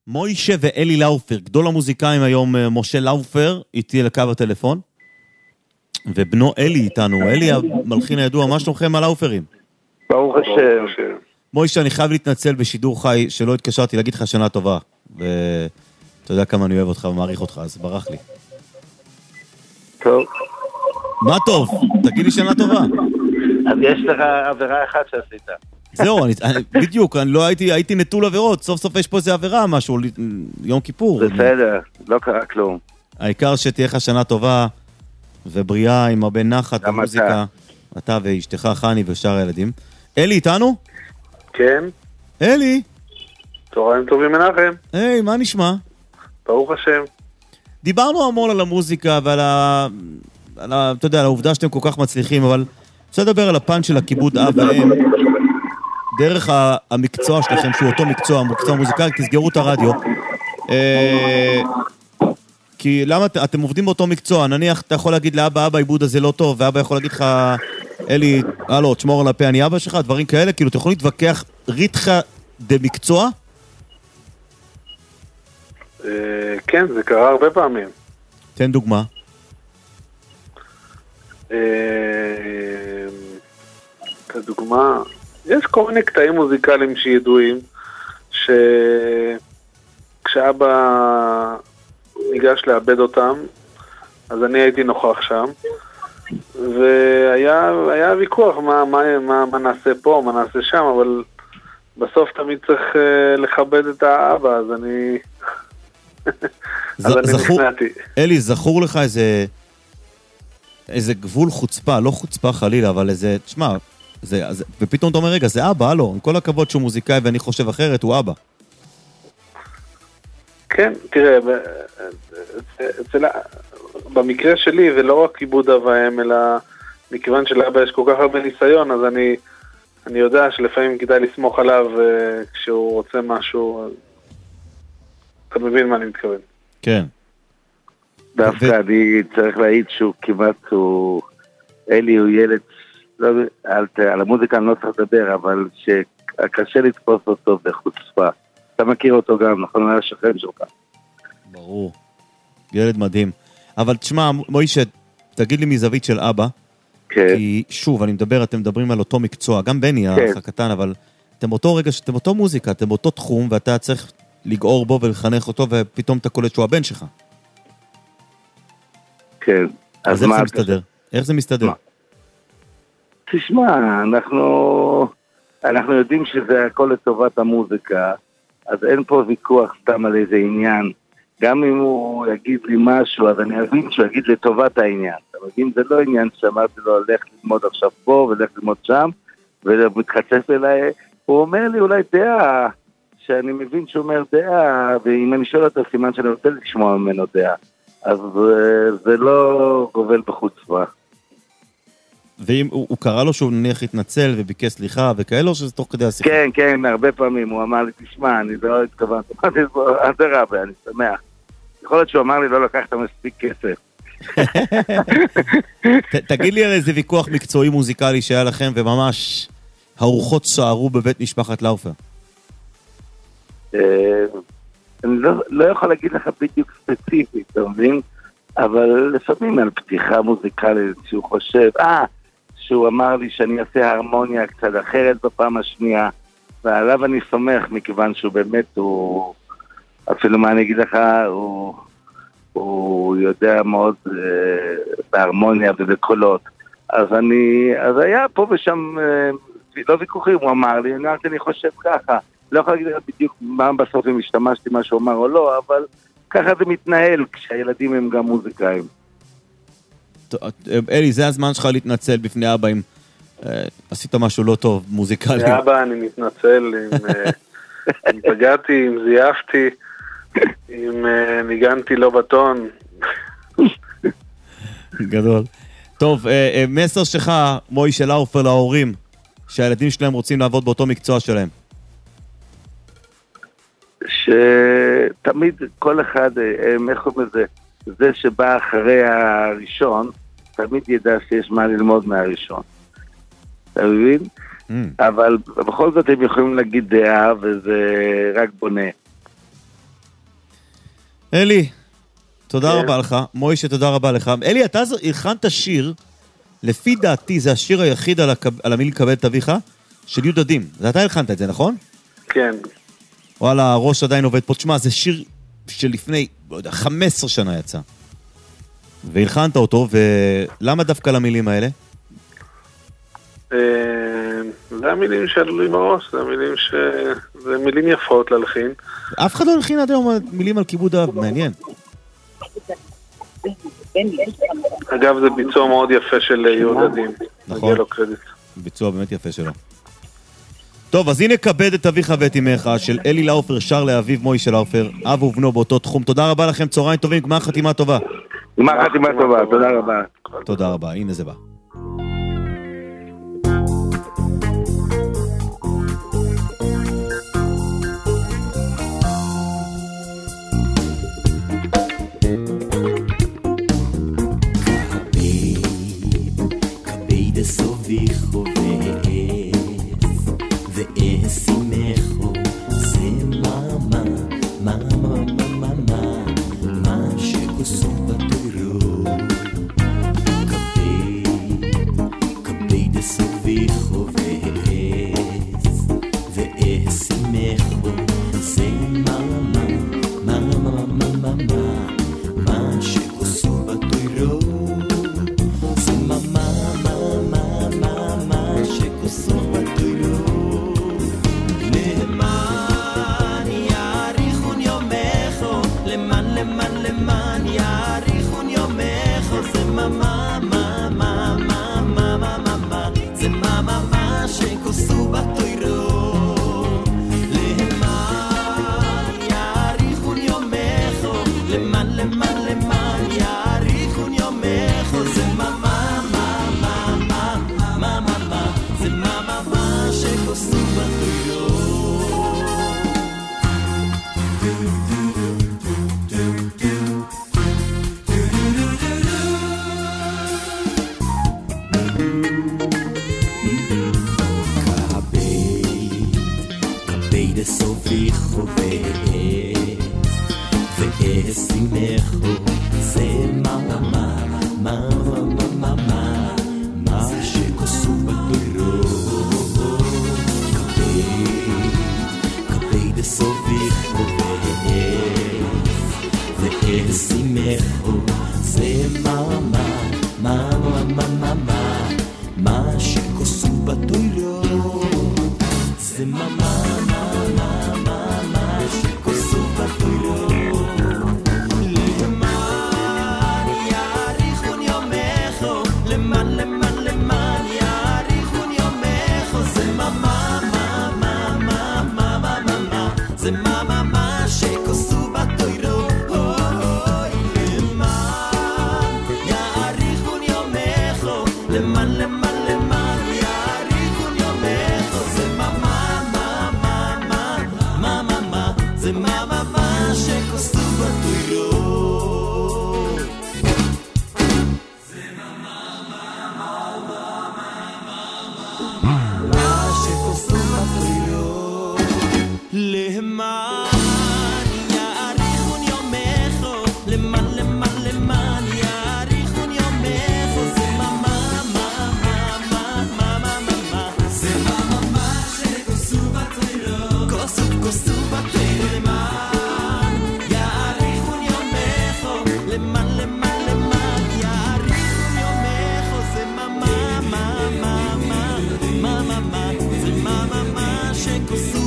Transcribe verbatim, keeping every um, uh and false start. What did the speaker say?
מוישה ואלי לאופר, גדול המוזיקאים היום, משה לאופר, איתי על קו הטלפון, ובנו אלי איתנו, אלי המלחין הידוע, מה שלומכם על לאופרים? ברוך השם. מוישה, אני חייב להתנצל בשידור חי, שלא התקשרתי להגיד לך שנה טובה, ואתה יודע כמה אני אוהב אותך ומעריך אותך, אז ברח לי. טוב. מה טוב? תגיד לי שנה טובה. אז יש לך עבירה אחת שעשית. זהו, אני, בדיוק, אני לא הייתי, הייתי נטול עבירות, סוף סוף יש פה איזה עבירה, משהו, יום כיפור. בסדר, לא קרה כלום. העיקר שתהיה לך שנה טובה, ובריאה עם הרבה נחת ומוזיקה. אתה. אתה ואשתך חני ושאר הילדים. אלי, איתנו? כן. אלי. צהריים טובים מנחם. היי, מה נשמע? ברוך השם. דיברנו המון על המוזיקה ועל ה... על ה... אתה יודע, על העובדה שאתם כל כך מצליחים, אבל רוצה לדבר על הפן של הכיבוד אב ואם. דרך המקצוע שלכם, שהוא אותו מקצוע, מקצוע מוזיקלי, תסגרו את הרדיו. כי למה אתם עובדים באותו מקצוע? נניח, אתה יכול להגיד לאבא, אבא, עיבוד הזה לא טוב, ואבא יכול להגיד לך, אלי, הלו, תשמור על הפה, אני אבא שלך, דברים כאלה, כאילו, אתה יכול להתווכח ריתחה במקצוע? כן, זה קרה הרבה פעמים. תן דוגמה. כדוגמה, יש כל מיני קטעים מוזיקליים שידועים, שכשאבא ניגש לאבד אותם, אז אני הייתי נוכח שם, והיה היה ויכוח מה, מה, מה, מה נעשה פה, מה נעשה שם, אבל בסוף תמיד צריך לכבד את האבא, אז אני... אז אני נכנעתי. אלי, זכור לך איזה... איזה גבול חוצפה, לא חוצפה חלילה, אבל איזה... תשמע... זה, זה, ופתאום אתה אומר, רגע, זה אבא, הלו, עם כל הכבוד שהוא מוזיקאי ואני חושב אחרת, הוא אבא. כן, תראה, אצל, במקרה שלי, ולא רק כיבוד אב ואם, אלא מכיוון שלאבא יש כל כך הרבה ניסיון, אז אני, אני יודע שלפעמים כדאי לסמוך עליו כשהוא רוצה משהו, אתה מבין מה אני מתכוון. כן. דווקא ו... אני צריך להעיד שהוא כמעט, הוא... אלי הוא ילד, לא, על, על המוזיקה אני לא צריך לדבר, אבל שקשה לתפוס אותו בחוצפה. אתה מכיר אותו גם, נכון? הוא היה שכן שלך. ברור. ילד מדהים. אבל תשמע, מוישה, תגיד לי מזווית של אבא, כן. כי שוב, אני מדבר, אתם מדברים על אותו מקצוע, גם בני, כן. האח הקטן, אבל אתם באותו רגע, אתם באותו מוזיקה, אתם באותו תחום, ואתה צריך לגעור בו ולחנך אותו, ופתאום אתה קולט שהוא הבן שלך. כן. אז, אז איך זה מסתדר? איך זה מסתדר? מה? תשמע, אנחנו, אנחנו יודעים שזה הכל לטובת המוזיקה, אז אין פה ויכוח סתם על איזה עניין. גם אם הוא יגיד לי משהו, אז אני אבין שהוא יגיד לטובת העניין. אתה מבין? זה לא עניין שאמרתי לו, הולך ללמוד עכשיו פה, והולך ללמוד שם, ומתחצף אליי. הוא אומר לי אולי דעה, שאני מבין שהוא אומר דעה, ואם אני שואל אותו סימן שאני רוצה לשמוע ממנו דעה. אז זה לא גובל בחוצפה. ואם הוא, הוא קרא לו שהוא נניח התנצל וביקש סליחה וכאלה, או שזה תוך כדי השיחה? כן, כן, הרבה פעמים הוא אמר לי, תשמע, אני לא התכוונתי, אמרתי, אז זה רבה, אני שמח. יכול להיות שהוא אמר לי, לא לקחת מספיק כסף. תגיד לי על איזה ויכוח מקצועי מוזיקלי שהיה לכם, וממש הרוחות סערו בבית משפחת לאופר. אני לא יכול להגיד לך בדיוק ספציפית, אתה מבין? אבל לפעמים על פתיחה מוזיקלית שהוא חושב, אה, שהוא אמר לי שאני אעשה הרמוניה קצת אחרת בפעם השנייה, ועליו אני סומך, מכיוון שהוא באמת, הוא, אפילו מה אני אגיד לך, הוא, הוא יודע מאוד אה, בהרמוניה ובקולות. אז אני, אז היה פה ושם, אה, לא ויכוחים, הוא אמר לי, אני, אני חושב ככה, לא יכול להגיד לך בדיוק מה בסוף אם השתמשתי מה שהוא אמר או לא, אבל ככה זה מתנהל כשהילדים הם גם מוזיקאים. אלי, זה הזמן שלך להתנצל בפני אבא אם עשית משהו לא טוב, מוזיקלי. בפני אבא אני מתנצל אם פגעתי, אם זייפתי, אם ניגנתי לא בטון. גדול. טוב, מסר שלך, מוישה לאופר, להורים, שהילדים שלהם רוצים לעבוד באותו מקצוע שלהם. שתמיד כל אחד, איך קוראים לזה, זה שבא אחרי הראשון, תמיד ידע שיש מה ללמוד מהראשון. אתה מבין? Mm. אבל בכל זאת הם יכולים להגיד דעה, וזה רק בונה. אלי, תודה רבה לך. מוישה, תודה רבה לך. אלי, אתה הכנת שיר, לפי דעתי זה השיר היחיד על המילים כבד את אביך, של יהודה דים. זה אתה הכנת את זה, נכון? כן. וואלה, הראש עדיין עובד פה. תשמע, זה שיר שלפני, לא יודע, חמש עשרה שנה יצא. והלחנת אותו, ולמה דווקא למילים האלה? זה המילים שעלו לי בראש, זה המילים ש... זה מילים יפות להלחין. אף אחד לא הלחין עד היום מילים על כיבוד אב, מעניין. אגב, זה ביצוע מאוד יפה של יהודה דים. נכון. ביצוע באמת יפה שלו. טוב, אז הנה כבד את אביך ואת אמך, של אלי לאופר, שר לאביו מוישה לאופר, אב ובנו באותו תחום. תודה רבה לכם, צהריים טובים, גמר חתימה טובה. גמר חתימה טובה, תודה רבה. תודה רבה, הנה זה בא. סוביחו ואס ואס אימךו זה מאמה מאמה מאמה מה שכוסו בתוירו כבד כבד סוביחו ואס ואס אימךו זה מאמה מאמה מאמה מה שכוסו בתוירו זה מאמה Cool.